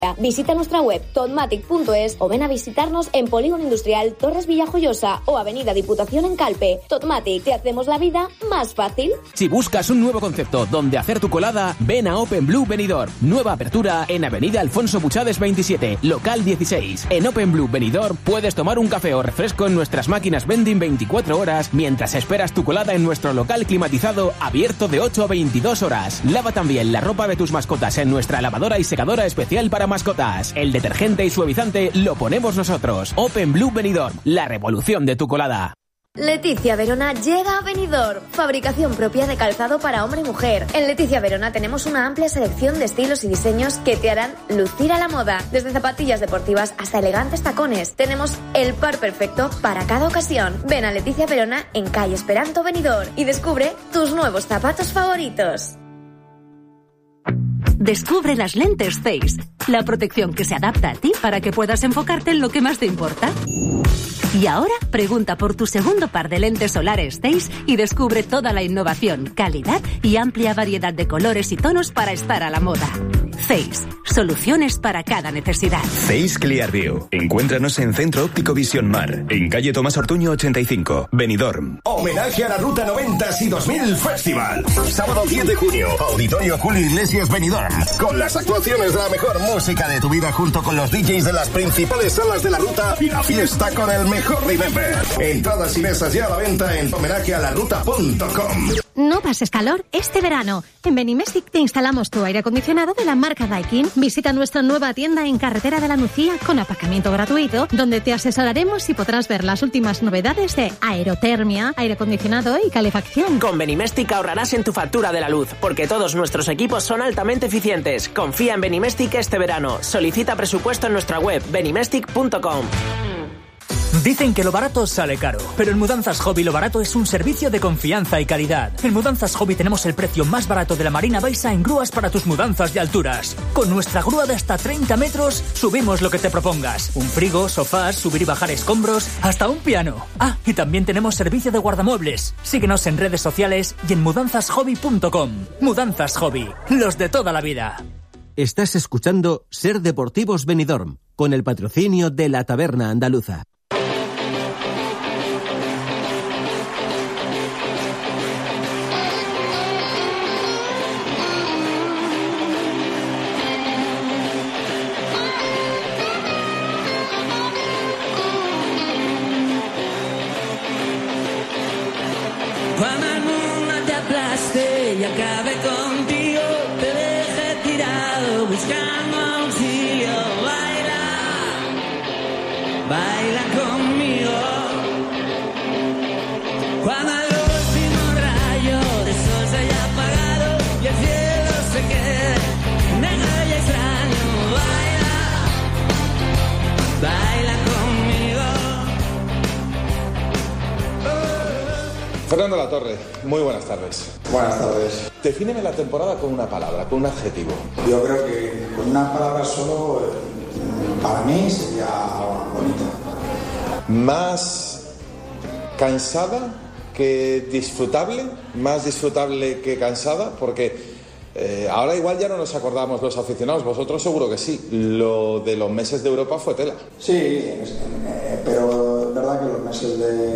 Visita nuestra web totmatic.es o ven a visitarnos en Polígono Industrial Torres Villajoyosa o Avenida Diputación en Calpe. Totmatic, te hacemos la vida más fácil. Si buscas un nuevo concepto donde hacer tu colada, ven a Open Blue Benidorm. Nueva apertura en Avenida Alfonso Buchades 27, local 16. En Open Blue Benidorm puedes tomar un café o refresco en nuestras máquinas vending 24 horas mientras esperas tu colada en nuestro local climatizado abierto de 8 a 22 horas. Lava también la ropa de tus mascotas en nuestra lavadora y secadora especial para mascotas. El detergente y suavizante lo ponemos nosotros. Open Blue Benidorm, la revolución de tu colada. Leticia Verona llega a Benidorm. Fabricación propia de calzado para hombre y mujer. En Leticia Verona tenemos una amplia selección de estilos y diseños que te harán lucir a la moda. Desde zapatillas deportivas hasta elegantes tacones. Tenemos el par perfecto para cada ocasión. Ven a Leticia Verona en calle Esperanto Benidorm y descubre tus nuevos zapatos favoritos. Descubre las lentes Zeiss, la protección que se adapta a ti para que puedas enfocarte en lo que más te importa. Y ahora pregunta por tu segundo par de lentes solares Zeiss y descubre toda la innovación, calidad y amplia variedad de colores y tonos para estar a la moda. Zeiss, soluciones para cada necesidad. Zeiss Clearview. Encuéntranos en Centro Óptico Visión Mar, en calle Tomás Ortuño 85, Benidorm. Homenaje a la Ruta 90 y 2000 Festival. Sábado 10 de junio, Auditorio Julio Iglesias Benidorm. Con las actuaciones de la mejor música de tu vida junto con los DJs de las principales salas de la ruta y la fiesta con el mejor remember. Entradas y mesas ya a la venta en homenajealaruta.com. No pases calor este verano. En Benimestic te instalamos tu aire acondicionado de la marca Daikin. Visita nuestra nueva tienda en Carretera de la Nucía con aparcamiento gratuito, donde te asesoraremos y podrás ver las últimas novedades de aerotermia, aire acondicionado y calefacción. Con Benimestic ahorrarás en tu factura de la luz, porque todos nuestros equipos son altamente eficientes. Confía en Benimestic este verano. Solicita presupuesto en nuestra web benimestic.com. Dicen que lo barato sale caro, pero en Mudanzas Hobby lo barato es un servicio de confianza y calidad. En Mudanzas Hobby tenemos el precio más barato de la Marina Baixa en grúas para tus mudanzas de alturas. Con nuestra grúa de hasta 30 metros, subimos lo que te propongas. Un frigo, sofás, subir y bajar escombros, hasta un piano. Ah, y también tenemos servicio de guardamuebles. Síguenos en redes sociales y en mudanzashobby.com. Mudanzas Hobby, los de toda la vida. Estás escuchando Ser Deportivos Benidorm, con el patrocinio de la Taberna Andaluza. Cuando el mundo te aplaste y acabe contigo, te deje tirado buscando auxilio. Baila conmigo. Cuando el último rayo de sol se haya apagado y el cielo se quede negro y extraño, baila conmigo. Fernando Latorre, muy buenas tardes. Buenas tardes. Defíneme la temporada con una palabra, con un adjetivo. Yo creo que con una palabra solo, para mí sería bonita. Más cansada que disfrutable, más disfrutable que cansada, porque ahora igual ya no nos acordamos los aficionados, vosotros seguro que sí. Lo de los meses de Europa fue tela. Sí, pero es verdad que los meses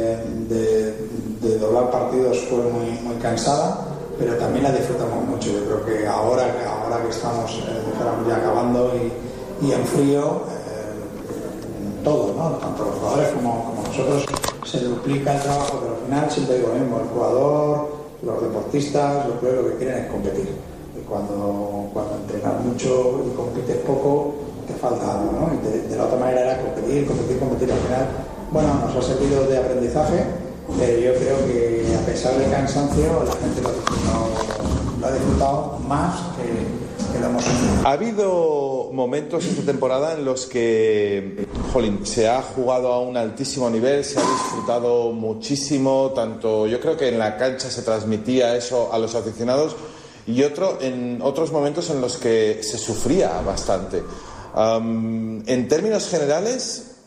de doblar partidos fue muy cansada, pero también la disfrutamos mucho. Yo creo que ahora que estamos ya acabando y en frío, todos, ¿no? Tanto los jugadores como nosotros, se duplica el trabajo, pero al final siempre digo lo mismo: el jugador, los deportistas, lo que quieren es competir. Y cuando entrenas mucho y compites poco, te falta algo, ¿no? Y de la otra manera era competir. Al final, bueno, nos ha servido de aprendizaje, pero yo creo que a pesar del cansancio, la gente lo ha disfrutado más que lo hemos hecho. Ha habido momentos esta temporada en los que, se ha jugado a un altísimo nivel, se ha disfrutado muchísimo, tanto yo creo que en la cancha se transmitía eso a los aficionados, y en otros momentos en los que se sufría bastante. En términos generales,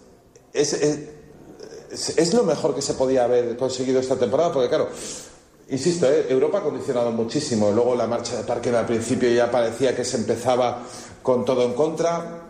es lo mejor que se podía haber conseguido esta temporada, porque claro, insisto, Europa ha condicionado muchísimo. Luego la marcha de Parker al principio ya parecía que se empezaba con todo en contra.